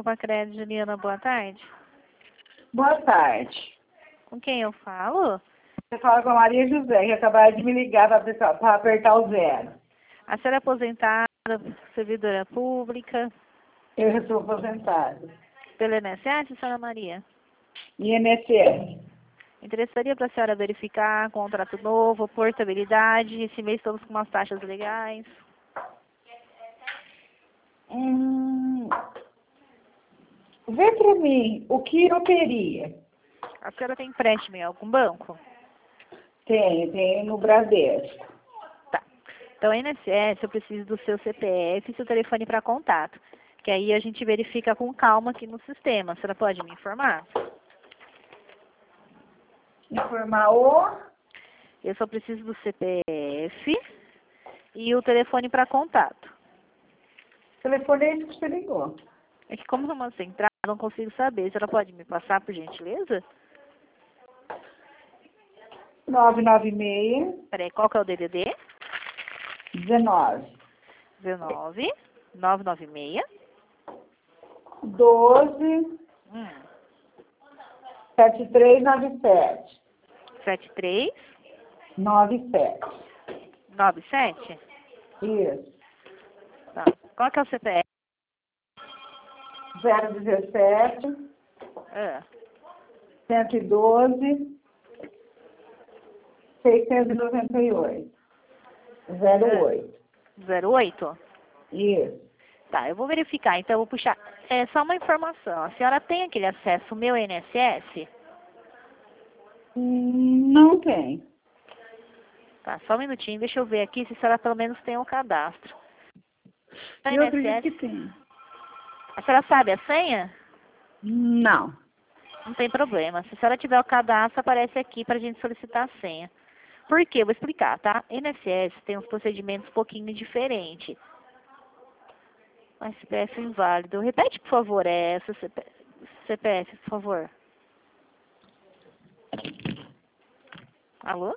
Compacred, Juliana, boa tarde. Boa tarde. Com quem eu falo? Você fala com a Maria José, que acabaram de me ligar para apertar o 0. A senhora é aposentada, servidora pública, Eu já sou aposentada. pelo INSS, senhora Maria? INSS. Interessaria para a senhora verificar contrato novo, portabilidade, esse mês estamos com umas taxas legais. Vê para mim o que eu teria. A senhora tem empréstimo em algum banco? Tenho no Bradesco. Tá. Então, INSS, eu preciso do seu CPF e seu telefone para contato, que aí a gente verifica com calma aqui no sistema. A senhora pode me informar? Informar o... Eu só preciso do CPF e o telefone para contato. telefone é esse que você ligou. É que como é uma central, eu não consigo saber. A senhora pode me passar, por gentileza? 996 Peraí, qual que é o DDD? 19 19 996 12 7397 73 97. 97? Isso. Tá. Qual que é o CPF? 017 Ah, 112 698. 08. 08? Isso. Tá, eu vou verificar. Então, eu vou puxar. É só uma informação. A senhora tem aquele acesso meu INSS? Não tem. Tá, só um minutinho. Deixa eu ver aqui se a senhora pelo menos tem um cadastro. A Eu acredito que INSS, tem. a senhora sabe a senha? Não. Não tem problema. Se a senhora tiver o cadastro, aparece aqui para a gente solicitar a senha. Por quê? Eu vou explicar, tá? INSS tem uns procedimentos um pouquinho diferentes. CPF inválido. Repete, por favor, essa CPF, por favor. Alô?